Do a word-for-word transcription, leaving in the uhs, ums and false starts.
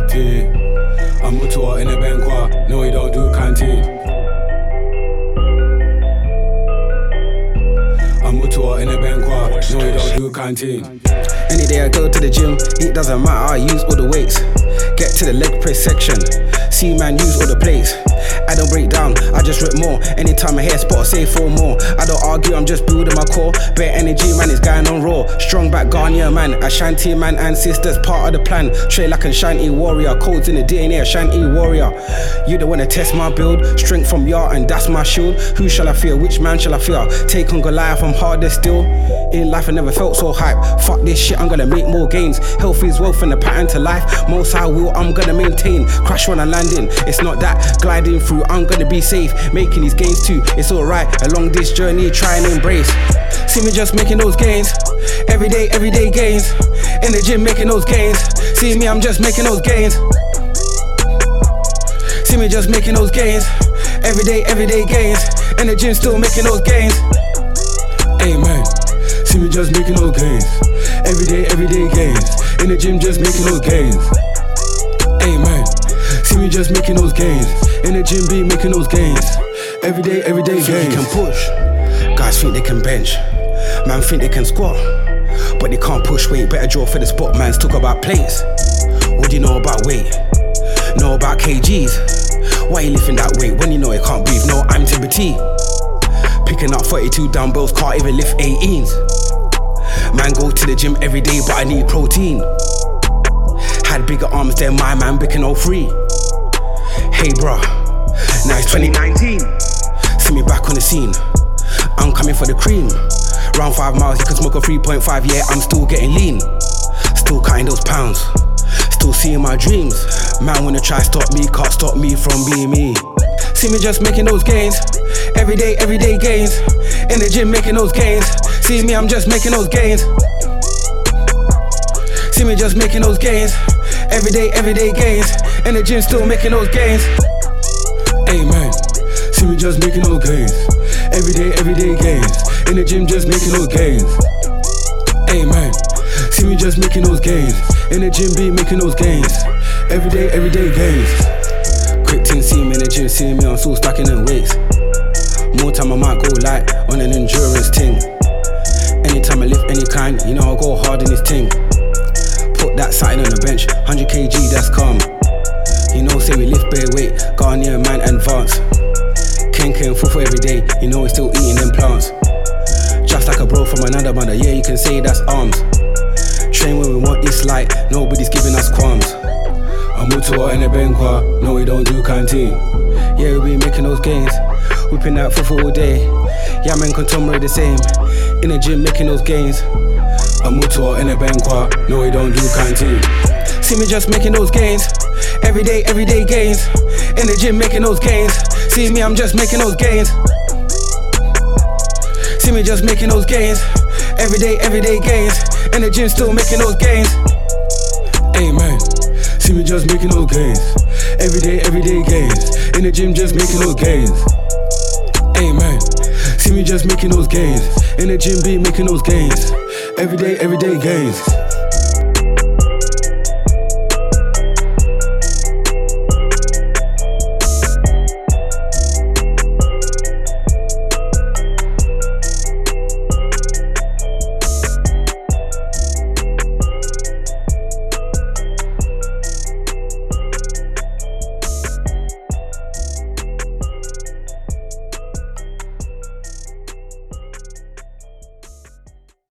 T. I'm Mutua in a Benkwa, no we don't do canteen. I'm Mutua in a Benkwa, no we don't do canteen. Any day I go to the gym, it doesn't matter, I use all the weights. Get to the leg press section, see man use all the plates. I don't break down, I just rip more. Anytime I hear spot, I say four more. I don't argue, I'm just building my core. Bare energy, man, it's going on raw. Strong back Ghanaian man, Ashanti man, ancestors, part of the plan. Straight like a Ashanti warrior, codes in the D N A, Ashanti warrior. You don't wanna test my build, strength from yard, and that's my shield. Who shall I fear? Which man shall I fear? Take on Goliath, I'm harder still. In life I never felt so hype. Fuck this shit, I'm gonna make more gains. Health is wealth and the pattern to life. Most I will, I'm gonna maintain. Crash when I landing, it's not that. Gliding through, I'm gonna be safe. Making these gains too, it's alright. Along this journey, try and embrace. See me just making those gains. Everyday, everyday gains. In the gym making those gains. See me, I'm just making those gains. See me just making those gains. Everyday, everyday gains. In the gym still making those gains. Amen. See me just making those gains. Everyday, everyday gains. In the gym just making those gains. Amen. See me just making those gains. In the gym be making those gains. Everyday, everyday Think gains. they can push. Guys think they can bench. Man think they can squat, but they can't push weight. Better draw for the spot. Man's talk about plates. What do you know about weight? Know about kgs? Why you lifting that weight when you know you can't breathe? No, I'm Timothy. Picking up forty-two dumbbells, can't even lift eighteens. Man go to the gym every day, but I need protein. Had bigger arms than my man, Bicken oh three. Hey bruh, now it's twenty nineteen. See me back on the scene, I'm coming for the cream. Round five miles, you can smoke a three point five, yeah, I'm still getting lean. Still cutting those pounds, still seeing my dreams. Man wanna try stop me, can't stop me from being me. See me just making those gains. Everyday, everyday gains. In the gym making those gains. See me, I'm just making those gains. See me just making those gains. Everyday, everyday gains. In the gym still making those gains. Amen. See me just making those gains. Everyday, everyday gains. In the gym just making those gains. Amen. See me just making those gains. In the gym be making those gains. Everyday, everyday gains. Quick team see me in the gym, see me, I'm still stacking in weights. More time I might go light on an endurance ting. Anytime I lift any kind, you know I go hard in this ting. Put that satin on the bench, one hundred kilograms, that's calm. You know, say we lift bare weight, Ghanaian man advance. Ken Ken fufu every day, you know we still eating them plants. Just like a bro from another mother, yeah, you can say that's arms. Train when we want, it's like nobody's giving us qualms. I'm Mutua in a Benkwa, no we don't do canteen. Yeah, we be making those gains, whipping that fufu all day. Yeah, man, contemporary the same. In the gym making those gains. I'm Mutua in a Benkwa, no we don't do canteen. See me just making those gains. Everyday, everyday gains. In the gym making those gains. See me, I'm just making those gains. See me just making those gains. Everyday, everyday gains. In the gym still making those gains. Amen. See me just making those gains. Everyday, everyday gains. In the gym just making those gains. Amen. See me just making those gains. In the gym be making those gains. Everyday, everyday gains.